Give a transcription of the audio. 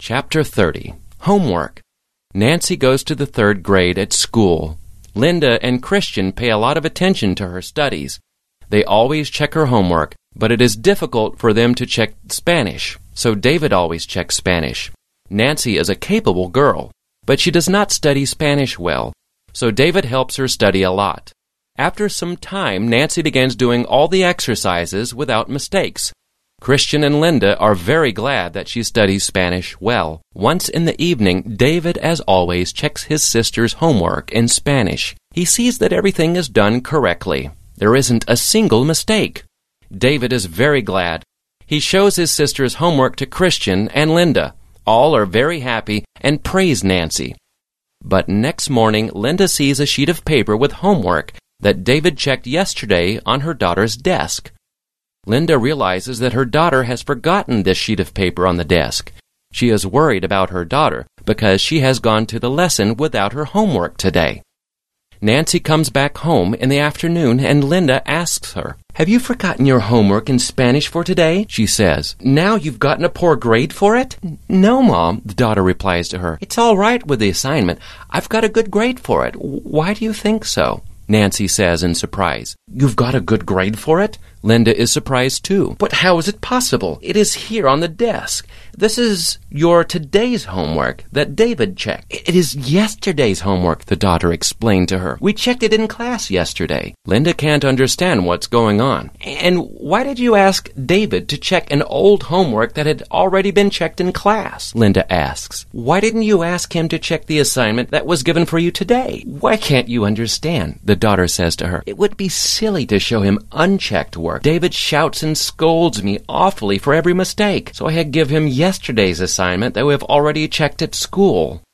Chapter 30. Homework. Nancy goes to the 3rd grade at school. Linda and Christian pay a lot of attention to her studies. They always check her homework, but it is difficult for them to check Spanish, so David always checks Spanish. Nancy is a capable girl, but she does not study Spanish well, so David helps her study a lot. After some time, Nancy begins doing all the exercises without mistakes. Christian and Linda are very glad that she studies Spanish well. Once in the evening, David, as always, checks his sister's homework in Spanish. He sees that everything is done correctly. There isn't a single mistake. David is very glad. He shows his sister's homework to Christian and Linda. All are very happy and praise Nancy. But next morning, Linda sees a sheet of paper with homework that David checked yesterday on her daughter's desk. Linda realizes that her daughter has forgotten this sheet of paper on the desk. She is worried about her daughter because she has gone to the lesson without her homework today. Nancy comes back home in the afternoon and Linda asks her, "Have you forgotten your homework in Spanish for today?" She says, "Now you've gotten a poor grade for it?" "No, Mom," the daughter replies to her. "It's all right with the assignment. I've got a good grade for it. Why do you think so?" Nancy says in surprise. "You've got a good grade for it?" Linda is surprised too. "But how is it possible? It is here on the desk. This is your today's homework that David checked." "It is yesterday's homework," the daughter explained to her. "We checked it in class yesterday." Linda can't understand what's going on. "And why did you ask David to check an old homework that had already been checked in class?" Linda asks. "Why didn't you ask him to check the assignment that was given for you today? Why can't you understand?" the daughter says to her. "It would be silly to show him unchecked work. David shouts and scolds me awfully for every mistake, so I had give him yesterday's assignment that we have already checked at school."